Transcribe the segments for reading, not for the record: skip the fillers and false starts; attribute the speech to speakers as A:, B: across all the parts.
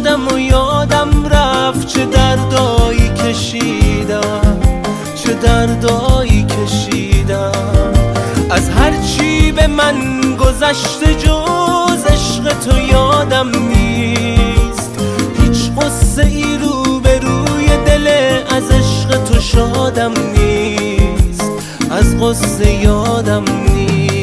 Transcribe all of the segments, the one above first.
A: شدم و یادم رفت چه دردایی کشیدم، چه دردایی کشیدم. از هرچی به من گذشته جز عشق تو یادم نیست. هیچ قصه ای رو به روی دل از عشق تو شادم نیست، از قصه یادم نیست.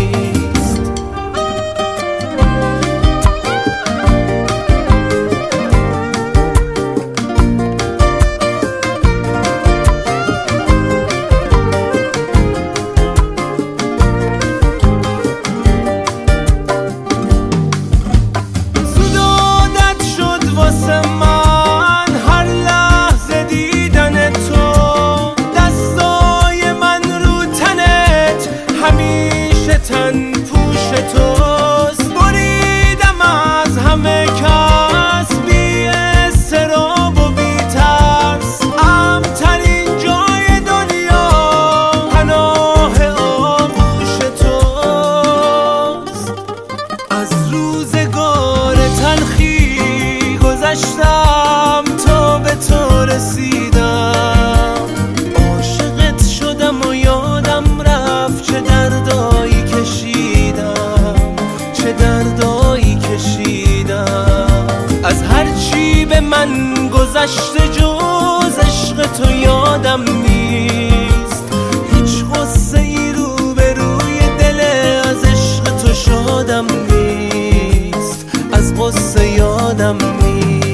A: تا به تو رسیدم، عاشقت شدم و یادم رفت چه دردایی کشیدم، چه دردایی کشیدم. از هرچی به من گذشته جز عشق تو یادم نیست. هیچ قصه ای رو به روی دل از عشق تو شادم نیست، از قصه یادم نیست.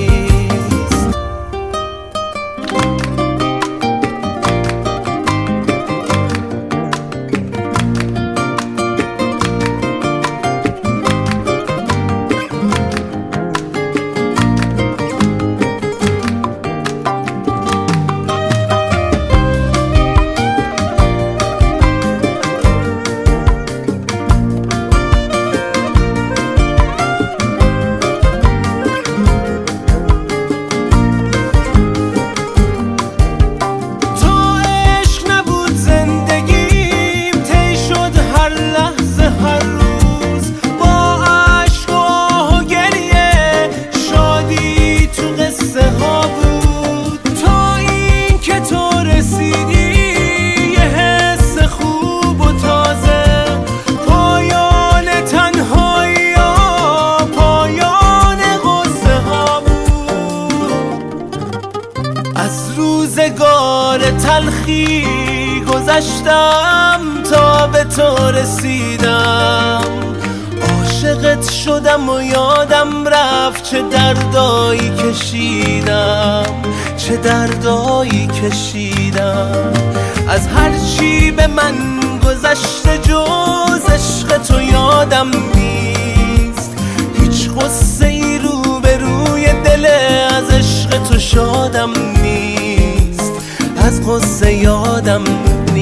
A: از روزگار تلخی گذشتم تا به تو رسیدم، عاشقت شدم و یادم رفت چه دردایی کشیدم، چه دردایی کشیدم. از هرچی به من گذشته جز عشق تو یادم نیست. هیچ قصه ای رو به روی دل از عشق تو شادم نیست، از قصه یادم نیست.